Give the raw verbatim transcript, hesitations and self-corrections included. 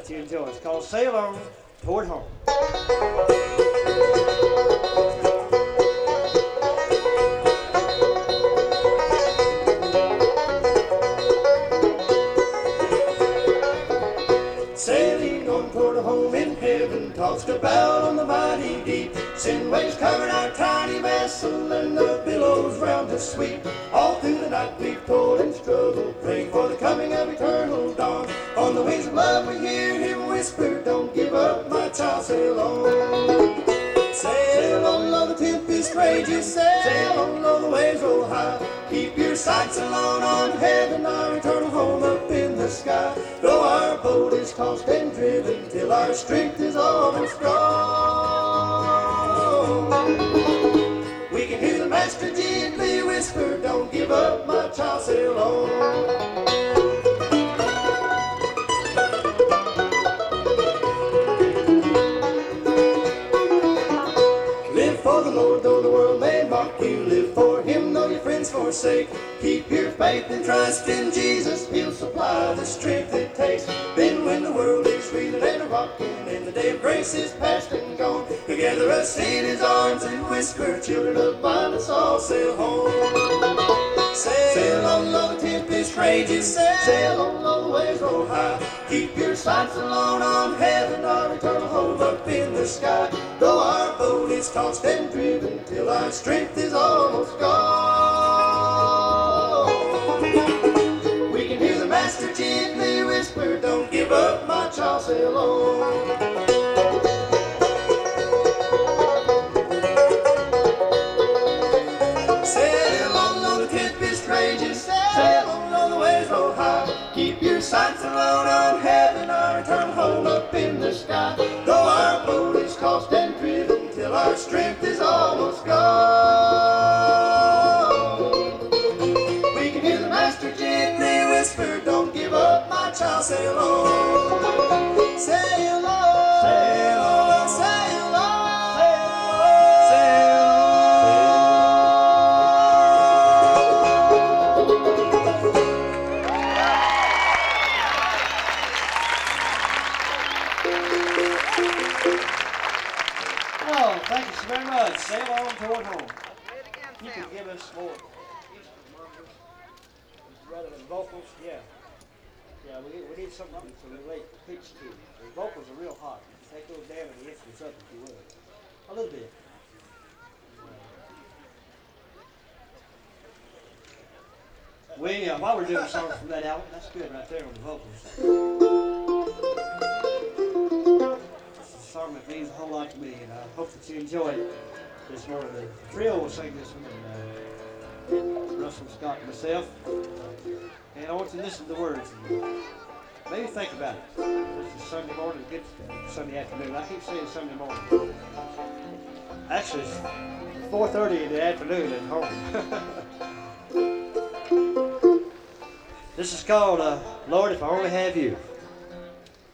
You enjoy. It's called Sail On Toward Home. Sailing on toward home in heaven, tossed about on the mighty deep. Sin waves covered our tiny vessel, and the billows round us sweep. All through the night we've toiled and struggled, praying for the coming of eternal dawn. On the wings of love we hear him whisper, don't give up, my child, sail on. Sail on, though the tempest rages, sail on, though the waves roll high. Keep your sights alone on heaven, our eternal home up in the sky. Though our boat is tossed and driven, till our strength is almost gone, we can hear the master gently whisper, don't give up, my child, sail on. For the Lord, though the world may mock you, live for him, though your friends forsake. Keep your faith and trust in Jesus, he'll supply the strength it takes. Then when the world is reeling and rocking, and the day of grace is past and gone, he'll gather us in his arms and whisper, children of mine, let's all sail home. Sail on, though the tempest rages, sail on, though the waves roll high. Keep your sights alone on heaven, our eternal home up in the sky. Though our boat is tossed and driven, till our strength is almost gone, we can hear the master gently whisper, don't give up, my child, sail on. Sail on, though the tempest rages, sail on, though the waves roll high. Keep your sights alone on heaven, our eternal home up in the sky. Though our boat is tossed and driven, till our strength is almost gone, we can hear the master gently whisper, don't give up, my child, sail on. Sail on, sail on, sail on, sail Oh, thank you so very much. Sail on toward home. You can give us more rather than vocals. Yeah. Yeah, we, we need something to relate the pitch to. The vocals are real hot. Take those down and the instruments up if you will. A little bit. We, uh, while we're doing a song from that album, that's good right there on the vocals. It's a song that means a whole lot to me, and I hope that you enjoy it this morning. The trio will sing this one, and uh, Russell Scott and myself. And I want you to listen to the words and maybe think about it. This is Sunday morning, good Sunday afternoon. I keep saying Sunday morning. Actually, it's four thirty in the afternoon at home. This is called uh, Lord, If I Only Have You.